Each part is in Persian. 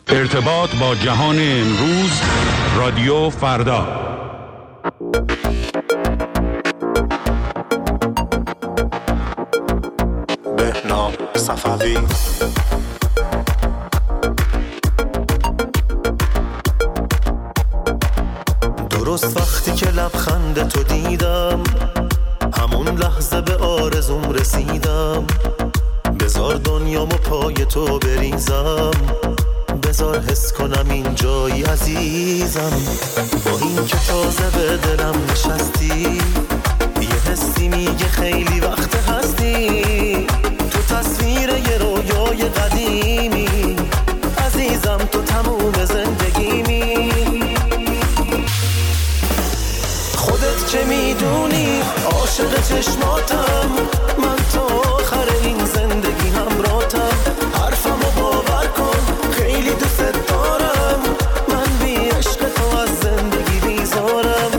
ارتباط با جهان امروز، رادیو فردا. بهنام صفوی. درست وقتی که لبخند تو دیدم، همون لحظه به آرزوم رسیدم. بذار دنیامو پای تو بریزم، بذار حس کنم این جایی عزیزم. با این که تازه به دلم نشستی، یه حسی میگه خیلی وقت هستی. تو تصویر یه رویای قدیمی، عزیزم تو تموم زندگیمی. خودت چه میدونی عاشق چشماتم، من تا آخر این زندگی همراهتم. حرفمو باور کن خیلی دوست دارم، من بی عشق تو از زندگی بیزارم.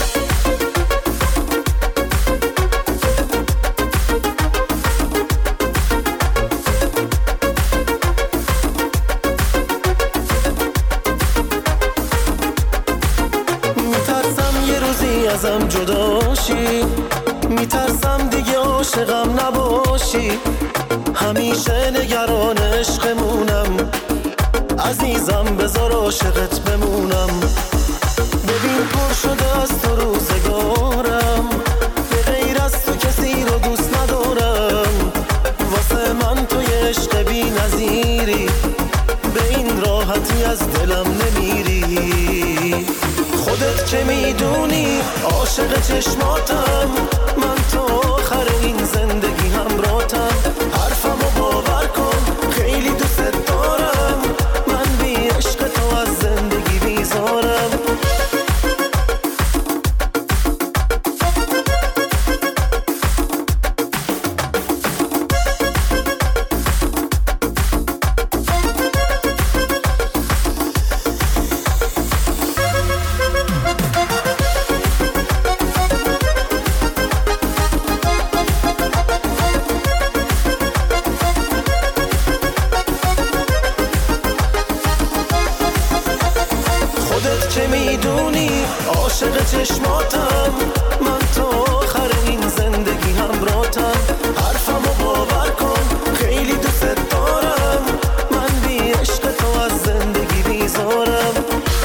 میترسم یه روزی ازم جدا شی، میترسم دیگه عاشقم نباشی. همیشه نگران عشقمونم، عزیزم بذار عاشقت بمونم. ببین پر شده از تو روزگارم، به غیر از تو کسی رو دوست ندارم. واسه من تو یه عشق بی نظیری، به این راحتی از دلم نمیری. خودت چه میدونی عاشق چشماتم، من تا آخر این زندگی همراهتم. حرفمو باور کن خیلی دوست دارم، من بی عشق تو از زندگی بیزارم. چه میدونی عاشق چشماتم، من تا آخر این زندگی همراهتم. حرفمو باور کن خیلی دوست دارم، من بی عشق تو از زندگی بیزارم.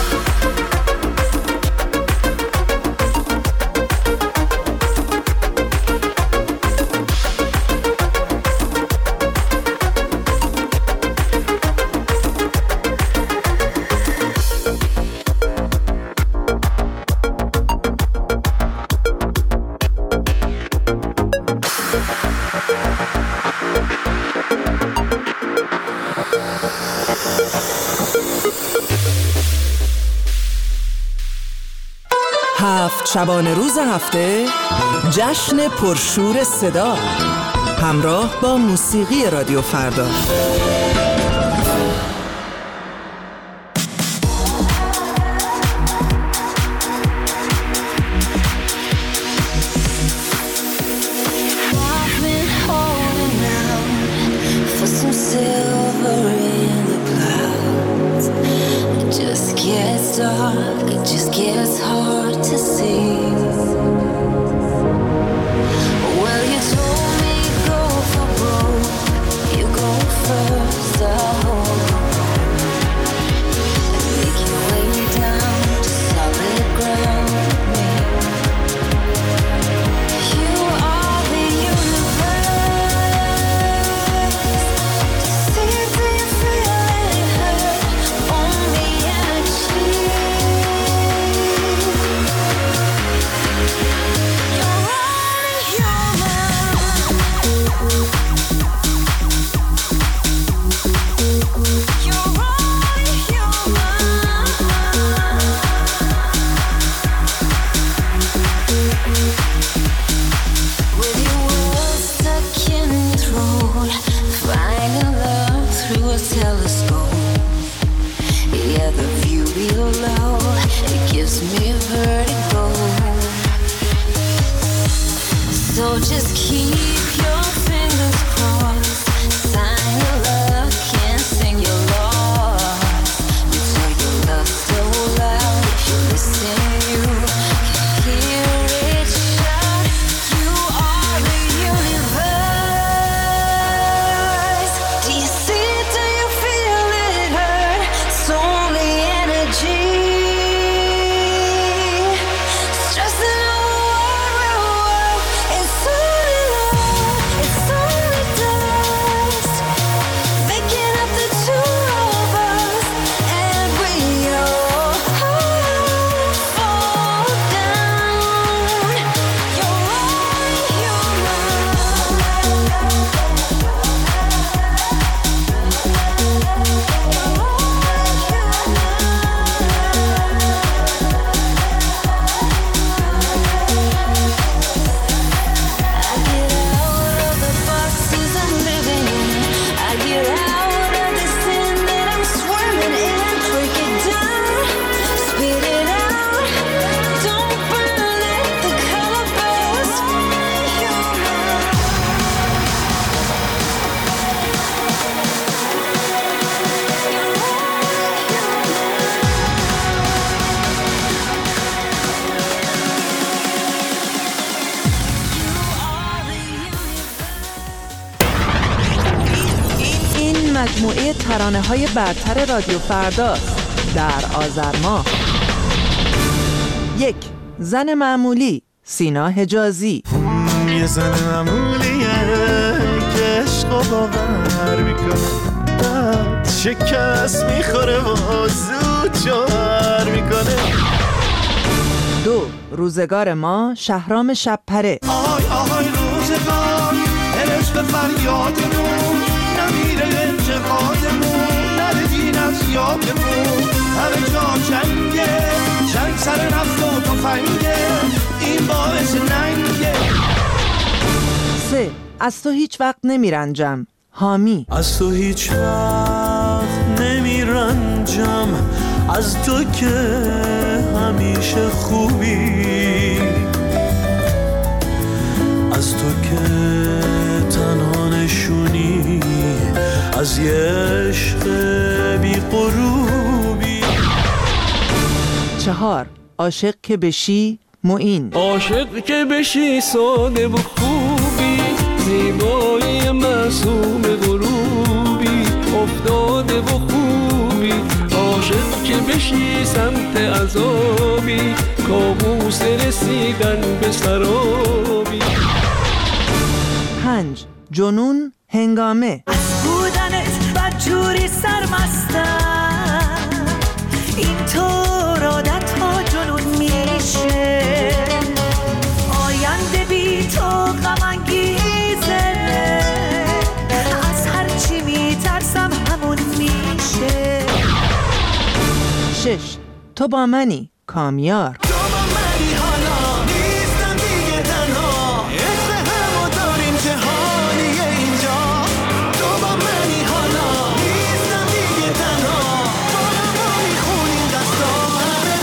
شبانه روز هفته جشن پرشور صدا همراه با موسیقی رادیو فردا. It just gets hard to see. Well, you told me go for broke, you go first, I'll hold the rope and make your way down to solid ground with me. You are the universe, to see it till you feel it hurt, only energy. Telescope, yeah, the view below, it gives me vertigo. So just keep your fingers crossed, sign your luck and sing your loss. ترانه‌های برتر رادیو فرداست در آذر ماه. 1. زن معمولی، سینا حجازی. یه زن معمولیه که عشق و باور میکنه، بعد شکست میخوره و زود جوهر میکنه. 2. روزگار ما، شهرام شب‌پره. آهای آهای روزگار، عشق فریادمون نمیره انتقادمون، ندیدین از یادمون، همه جا جنگه، جنگ سر نفت و تفنگه، این باعث ننگه. 3. از تو هیچ وقت نمیرنجم، حامی. از تو هیچ وقت نمیرنجم، از تو که همیشه خوبی، از تو که تنها نشونی از یه عشق بی غروبی. 4. عاشق که بشی، معین. عاشق که بشی ساده و خوبی، زیبایی معصوم غروبی، افتاده و خوبی، عاشق که بشی سمت عذابی، کابوس رسیدن به سرابی. 5. جنون هنگامه. از بودنت بدجوری سرمستم، اینطور عادت ها جنون میشه، آینده بی تو غم انگیزه، از هرچی میترسم همون میشه. 6. تو با منی، کامیار. تو با منی حالا نیستم دیگه تنها، عشق همو داریم جهانیه اینجا. تو با منی حالا نیستم دیگه تنها، بالا ما میخونیم دستا همه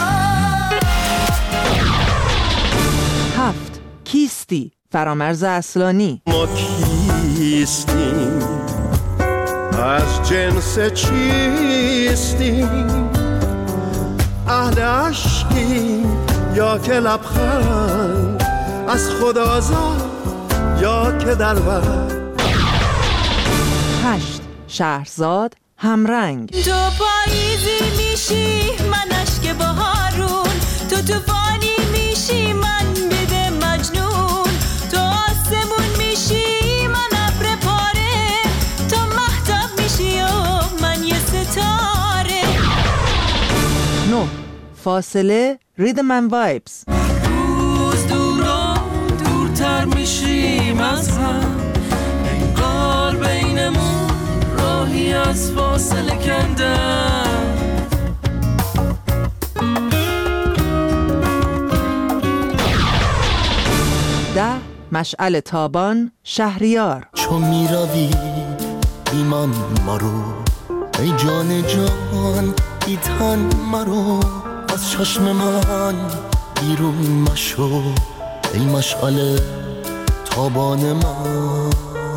بالا. 7. کیستی، فرامرز اصلانی. ما کیستیم، از جنس چیستیم، اهل عشقیم یا که لبخند، از خدا زاد یا که دلبر. 8. شهرزاد همرنگ. تو پاییزی میشی من اشک بهارون، تو طوفانی میشی من بده مجنون، تو آسمون میشی من ابر پاره، تو مهتاب میشی و من یه ستاره. 9. فاصله، ریدم اند وایبز. روز دورا دورتر میشیم از هم، انگار بینمون راهی از فاصله کندم. 10. مشعل تابان، شهریار. چون میروی ایمان مرو، ای جان جان ای تن مرو، از چشم من بیرون مشو، ای مشعل تابان من.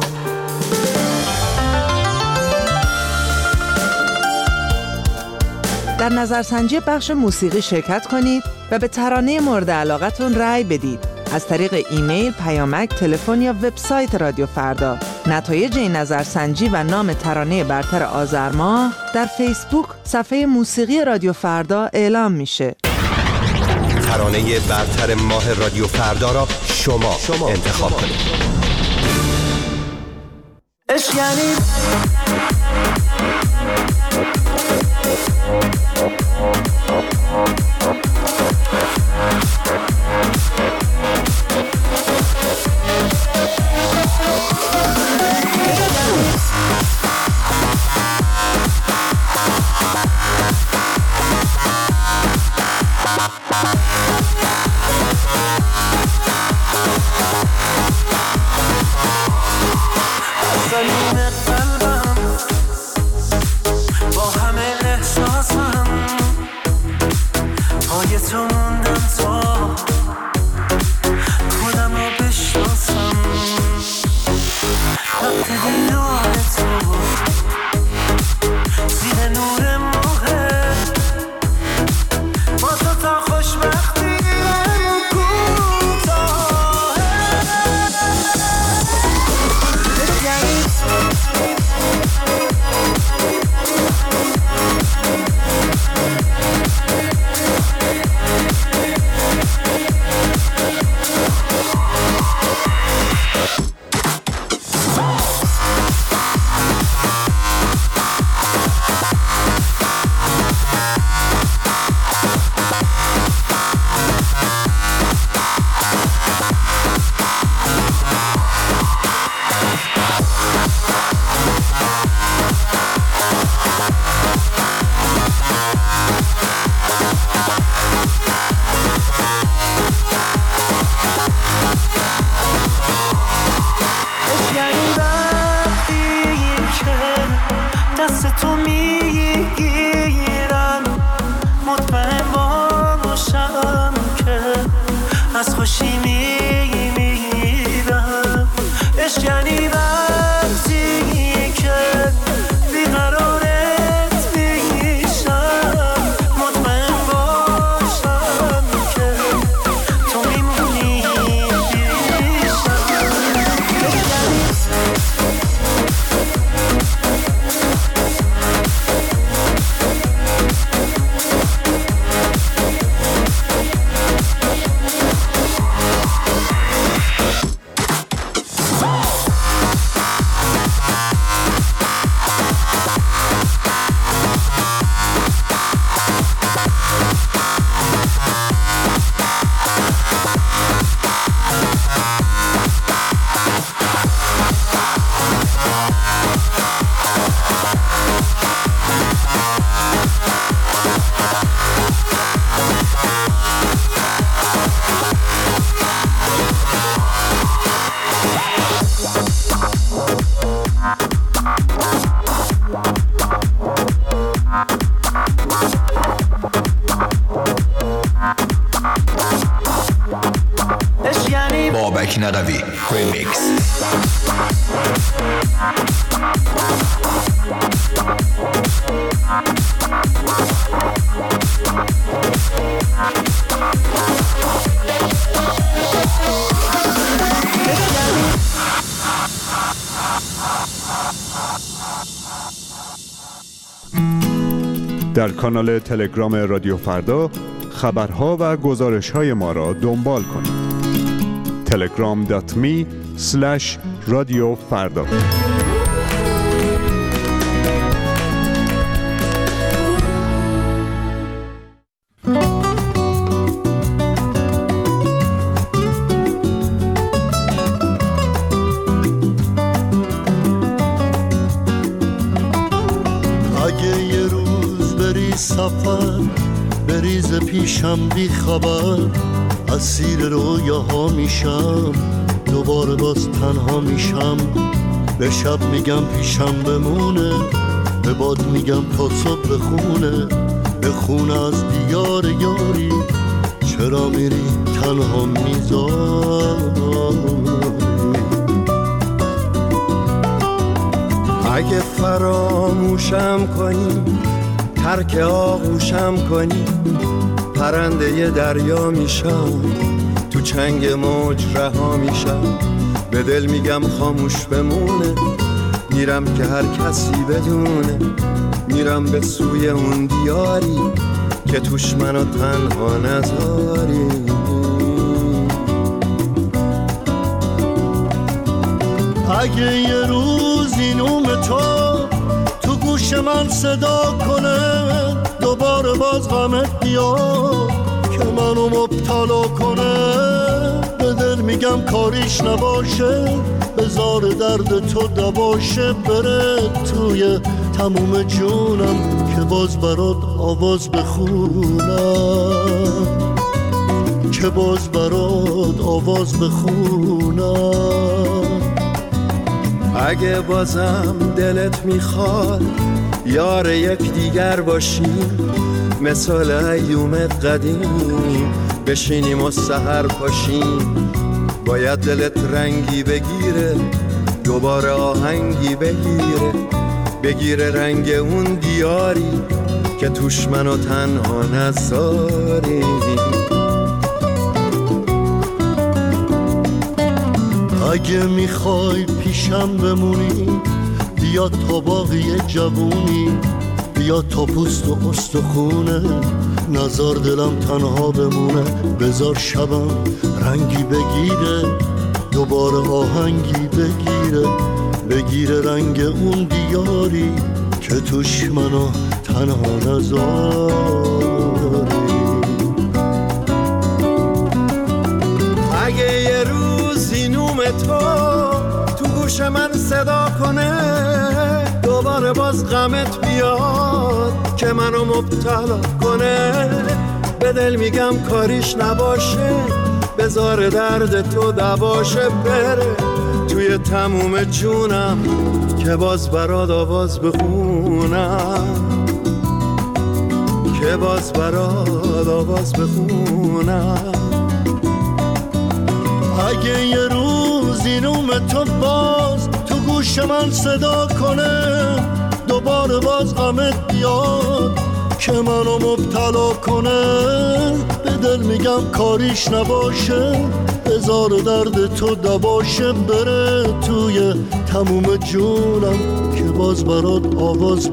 در نظرسنجی بخش موسیقی شرکت کنید و به ترانه مورد علاقتون رأی بدید از طریق ایمیل، پیامک، تلفن یا وبسایت رادیو فردا. نتایج این نظرسنجی و نام ترانه برتر آذر ماه در فیسبوک صفحه موسیقی رادیو فردا اعلام میشه. ترانه برتر ماه رادیو فردا را شما انتخاب کنید. عشق یعنی یعنی وقتی که دست تو میگیرم مطمئن باشم که از خوشی میمیرم. عشق یعنی وقتی که بیقرارت میشم مطمئن باشم که تو میمونی بابک ندوی ریمیکس. در کانال تلگرام رادیو فردا خبرها و گزارش‌های ما را دنبال کنید. telegram.me/رادیو فردا. اگه یه روز بری سفر بریز پیشم بی خبر، اسیر رویاها میشم دوباره باز تنها میشم. به شب میگم پیشم بمونه، به باد میگم تا صبح بخونه، به خونه از دیار یاری چرا میری تنها میذاری. اگه فراموشم کنی ترک آغوشم کنی، پرنده دریا میشم تو چنگ موج رها میشم. به دل میگم خاموش بمونه، میرم که هر کسی بدونه، میرم به سوی اون دیاری که توش منو تنها نذاری. اگه یه روز این تو گوش من صدا کنه، دوباره باز غمت بیاد که منو مبتلا کنه. به دل میگم کاریش نباشه، بذار درد تو دباشه، بره توی تموم جونم که باز برات آواز بخونم، که باز برات آواز بخونم. اگه بازم دلت میخواد یار یک دیگر باشیم، مثال ایومت قدیم بشینیم و سحر پاشیم. باید دلت رنگی بگیره، دوباره آهنگی بگیره رنگ اون دیاری که توش منو تنها نذاری. اگه میخوای پیشم بمونی بیا تا باقی جوونی، بیا تا پوست و استخونه، نزار دلم تنها بمونه. بذار شبم رنگی بگیره، دوباره آهنگی بگیره رنگ اون دیاری که توش منو تنها نذاری. اگه یه روزی نوم تو گوش من صدا کنه، دوباره با باز غمت بیاد که منو مبتلا کنه، به دل میگم کاریش نباشه، بذار درد تو دواشه، بره توی تموم جونم که باز برات آواز بخونم، که باز برات آواز بخونم. اگه یه روز این نوم تو باز تو گوش من صدا کنه، دوباره باز غمت بیاد که منو مبتلا کنه، به دل میگم کاریش نباشه، بذار درد تو دواشه، بره توی تموم جونم که باز برات آواز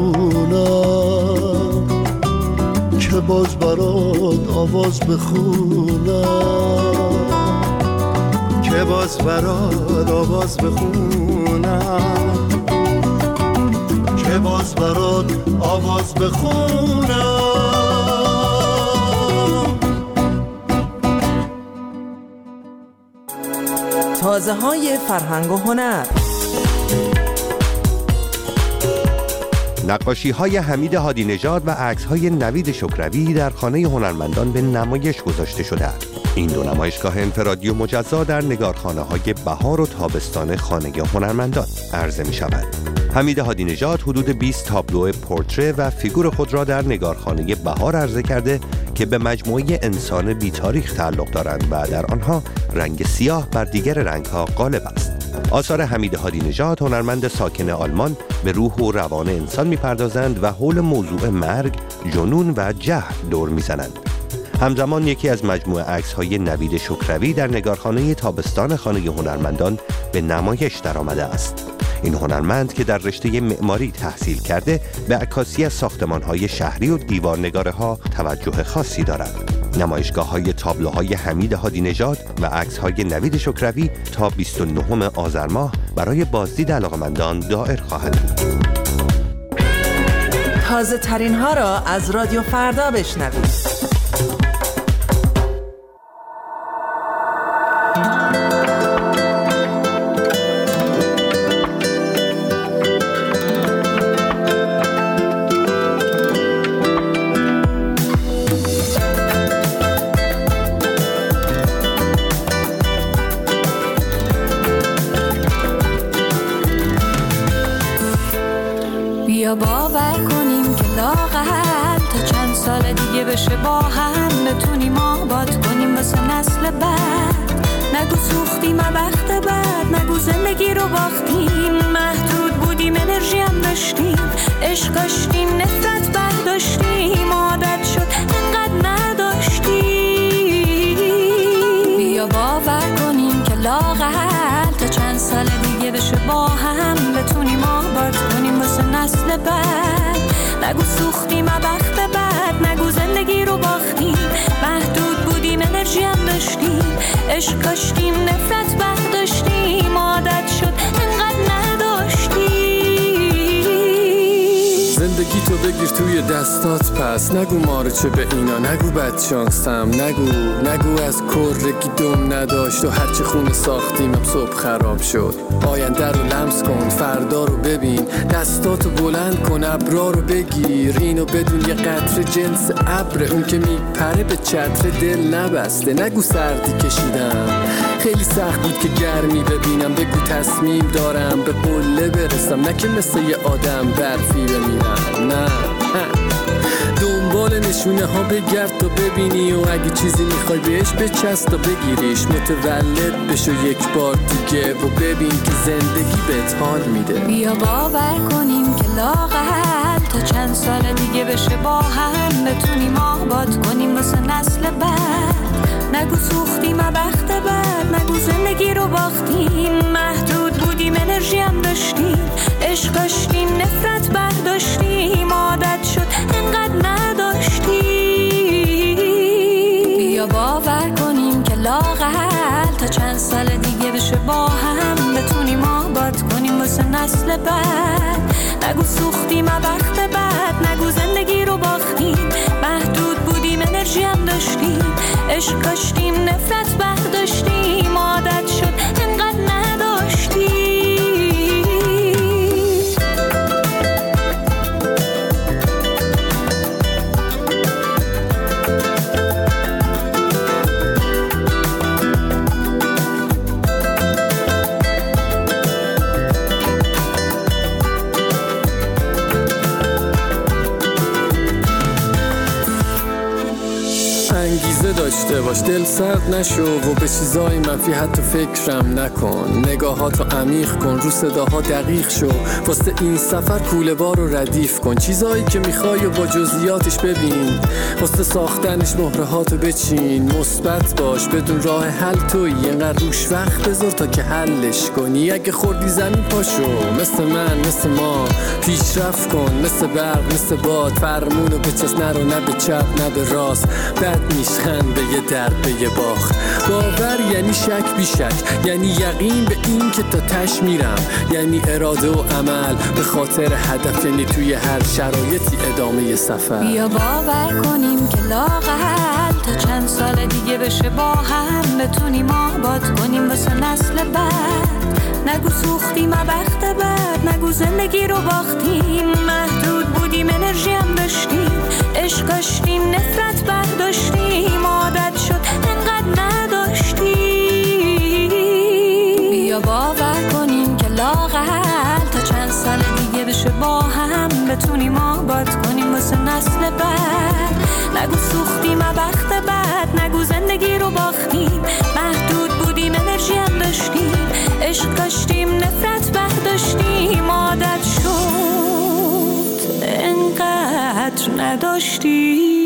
بخونم، که باز برات آواز بخونم، که باز برات آواز بخونم، که باز برات آواز بخونم. تازه های فرهنگ و هنر. نقاشی های حمید هادی نژاد و عکس های نوید شکروی در خانه هنرمندان به نمایش گذاشته شده‌اند. این دو نمایشگاه انفرادی و مجزا در نگارخانه های بهار و تابستان خانه هنرمندان عرضه می شود. حمید هادی نژاد حدود 20 تابلو پورتره و فیگور خود را در نگارخانه بهار عرضه کرده که به مجموعه انسان بی‌تاریخ تعلق دارند و در آنها رنگ سیاه بر دیگر رنگ‌ها غالب است. آثار حمید هادی نژاد، هنرمند ساکن آلمان، به روح و روان انسان می‌پردازند و حول موضوع مرگ، جنون و جهل دور می‌زنند. همزمان یکی از مجموعه عکس‌های نوید شکروی در نگارخانه تابستان خانه هنرمندان به نمایش درآمده است. این هنرمند که در رشته معماری تحصیل کرده، به عکاسی از ساختمان‌های شهری و دیوارنگاره‌ها توجه خاصی دارد. نمایشگاه‌های تابلوهای حمید هادی نژاد و عکس‌های نوید شکروی تا 29 آذر ماه برای بازدید علاقه‌مندان دایر خواهد بود. تازه ترین ها را از رادیو فردا بشنوید. بیا باور کنیم که لااقل تا چند سال دیگه بشه با هم بتونیم آباد کنیم واسه نسل بعد. نگو سوختیم وقت بعد، نگو زندگی رو باختیم، محدود بودیم انرژی هم داشتیم، عشق داشتیم نفرت برداشتیم، عادت شد انقدر نداشتیم. بیا باور کنیم که لااقل تا چند سال دیگه بشه با هم بتونیم آباد کنیم واسه نسل بعد. نگو سوختیم وقت بعد، نگو زندگی رو باختیم، محدود بودیم انرژی هم داشتیم، عشق کاشتیم نفرت برداشتیم، عادت شد انقدر نداشتیم. زندگی تو بگیر توی دستات پس، نگو ماره چه به اینا، نگو بدشانسم، نگو از کرگی دم نداشت و هرچی خونه ساختیم هم صبح خراب شد. آینده رو لمس کن، فردا رو ببین، دستاتو بلند کن، ابرا رو بگیر، اینو بدون یه قطره جنس ابره، اون که میپره به چتر دل نبسته. نگو سردی کشیدم، خیلی سخت بود که گرمی ببینم، بگو تصمیم دارم به قله برسم، نه که مثل یه آدم برفی بمیرم. نه دنبال نشونه ها بگرد تا ببینی، و اگه چیزی میخوای بهش بچست تا بگیریش، متولد بشو یک بار دیگه و ببین که زندگی بهت حال میده. بیا باور کنیم که لااقل تا چند سال دیگه بشه با هم بتونیم آباد کنیم واسه نسل بعد. نگو سوختیم وقت بعد، نگو زندگی رو باختیم، محدود بودیم انرژی هم داشتیم، عشق داشتیم نفرت برداشتیم، عادت شد انقدر نداشتیم. بیا باور کنیم که لااقل تا چند سال دیگه بشه با هم بتونیم آباد کنیم واسه نسل بعد. نگو سوختیم وقت بعد، نگو زندگی رو باختیم، محدود بودیم انرژی هم داشتیم، عشق کاشتیم نفرت برداشتیم، عادت شد انقدر نداشتیم. داشته باش، دل سرد نشو و به چیزای منفی حتی فکرم نکن. نگاهاتو عمیق کن، رو صداها دقیق شو، واسه این سفر کوله بار رو ردیف کن. چیزایی که میخوای و با جزئیاتش ببین، واسه ساختنش مهره هاتو بچین. مثبت باش، بدون راه حل تویی، اینقدر روش وقت بذار تا که حلش کنی. اگه خوردی زمین پاشو، مثل من مثل ما پیشرفت کن، مثل برق مثل باد. فرمونو به چست نرو، نه به چپ نه به راست. بد میشخند به یه درد به یه باخت. باور یعنی شک بی شک، یعنی یقین به این که تا تش میرم، یعنی اراده و عمل به خاطر هدف، یعنی توی هر شرایطی ادامه سفر. بیا باور کنیم که لااقل تا چند سال دیگه بشه با هم بتونیم آباد کنیم واسه نسل بعد. نگو سوختیم بخت بد، نگو زندگی رو باختیم. محدود بودیم انرژی هم داشتیم، عشق داشتیم نفرت برداشتیم. عادت شد انقدر نداشتیم. بیا باور کنیم که لااقل تا چند سال دیگه بشه با هم بتونیم آباد کنیم واسه نسل بعد. نگو سوختیم بخت بد، نگو زندگی رو باختیم. محدود بودیم انرژی هم داشتیم، عشق داشتیم نفرت برداشتیم. عادت شد انقدر نداشتیم.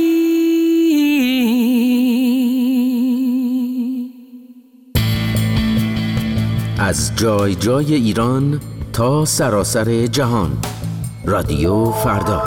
از جای جای ایران تا سراسر جهان، رادیو فردا.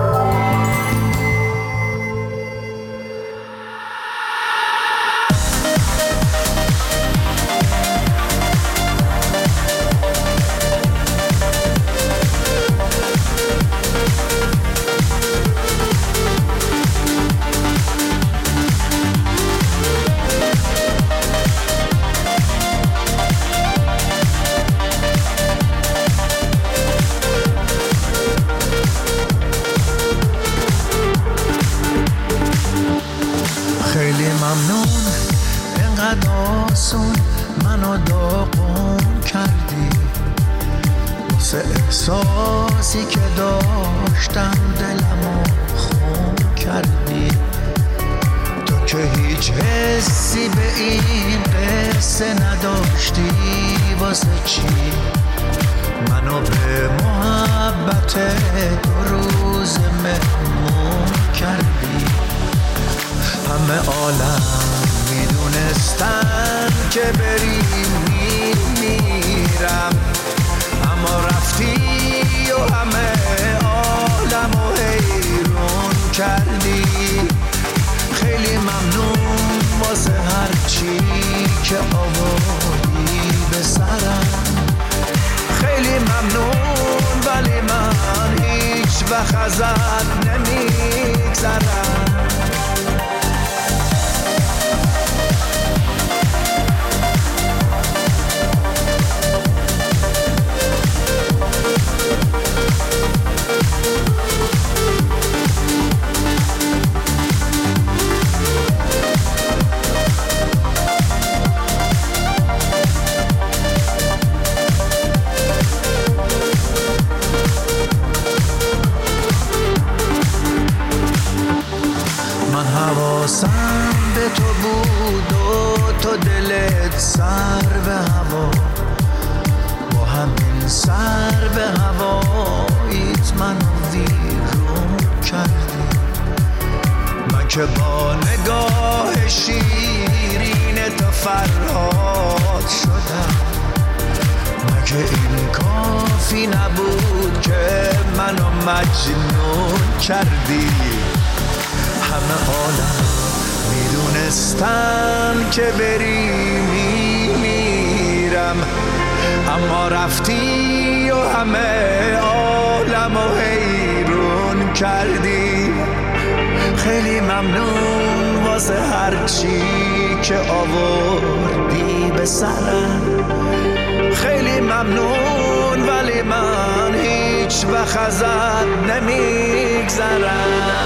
احساسی که داشتم دلمو خون کردی. تو که هیچ حسی به این قصه نداشتی، واسه چی منو به محبت 2 روز مهمون کردی؟ همه عالم میدونستن که بری میرم، اما رفتی و همه عالمو حیرون کردی. خیلی ممنون واسه هر چی که آوردی به سرم. خیلی ممنون ولی من هیچ وقت ازت نمیگذرم. حواسم به تو بود و تو دلت سر به هوا. با همین سر به هواییت منو ویرون کردی. من که با نگاه شیرین تو فرهاد شدم. مگه این کافی نبود که منو مجنون کردی؟ همه عالم میدونستن که بری میرم، اما رفتی و همه عالمو حیرون کردی. خیلی ممنون واسه هر چی که آوردی به سرم. خیلی ممنون ولی من هیچ وقت ازت نمیگذرم.